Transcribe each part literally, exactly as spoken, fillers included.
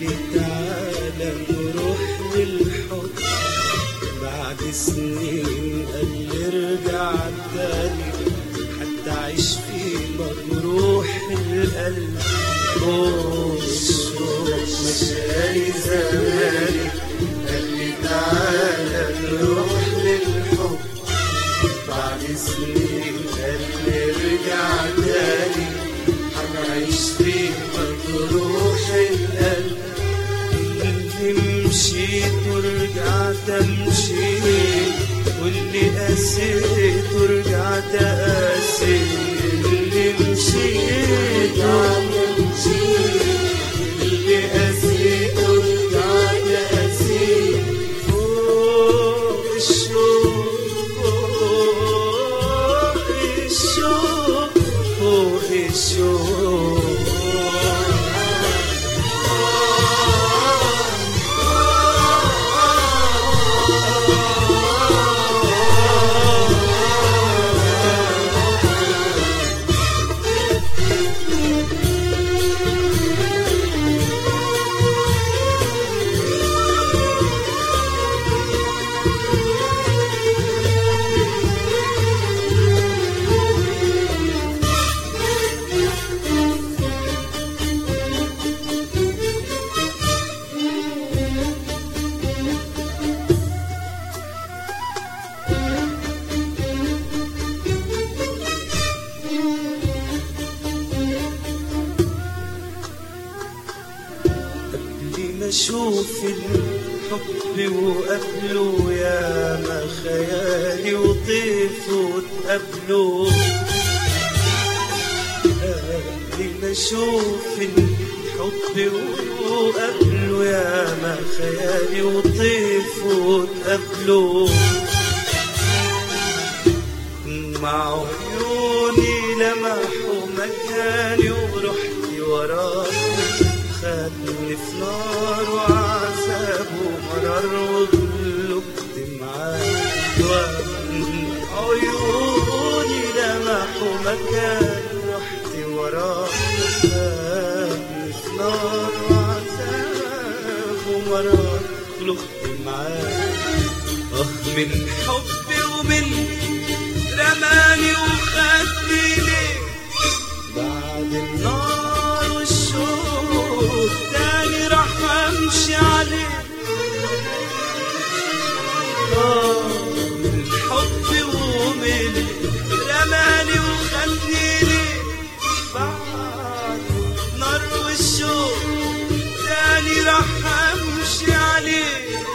لي تعالى نروح للحب بعد سنين، قال لي ارجع تاني حتى عيش في مجروح القلب. اوه الشوق مشالي زماني، قال لي تعالى نروح للحب بعد سنين، قال لي ارجع تاني هنعيش في مجروح القلب. اللي مشيت ورجعت امشي، واللي قاسيت ورجعت اقاسي. اللي مشيت وامشي، اللي قاسيت ورجعت اقاسي. فوق الشوق فوق الشوق فوق الشوق. اشوف الحب وقبله يا ما خيالي وطيف وتقبله. قبل ما اشوف الحب وقبله يا ما خيالي وطيف وتقبله. مع عيوني لمحوا مكاني ورحت وراه، خدني في نار وعذاب ومرار وغلبت معاه. عيوني لمحوا مكان رحت وراه، خدني في نار وعذاب ومرار غلبت معاه. اه من حبي ومن رماني وخدني ليه بعد النار والشوق تاني راح امشي عليه. اه من حبي ومن رماني وخدني ليه بعد نار والشوق تاني راح امشي عليه.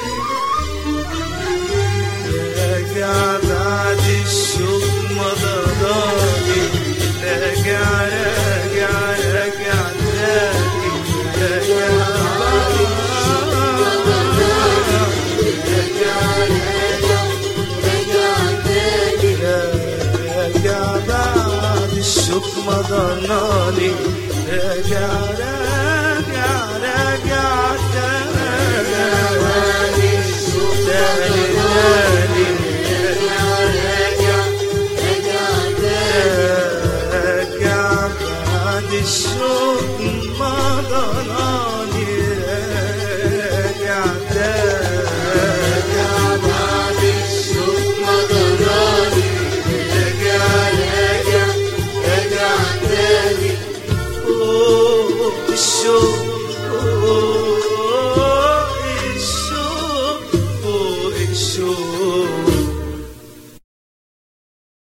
راجع بعد الشوق ما ضراني، راجع راجع راجع تاني، راجع بعد الشوق ما ضراني، راجع راجع راجع تاني، راجع بعد الشوق ما ضراني، راجع راجع راجع تاني تاني تاني. الشوق ما ضلاني، راجع راجع بعد الشوق ما ضلاني، راجع راجع راجع تاني. فوق الشوق فوق الشوق فوق الشوق.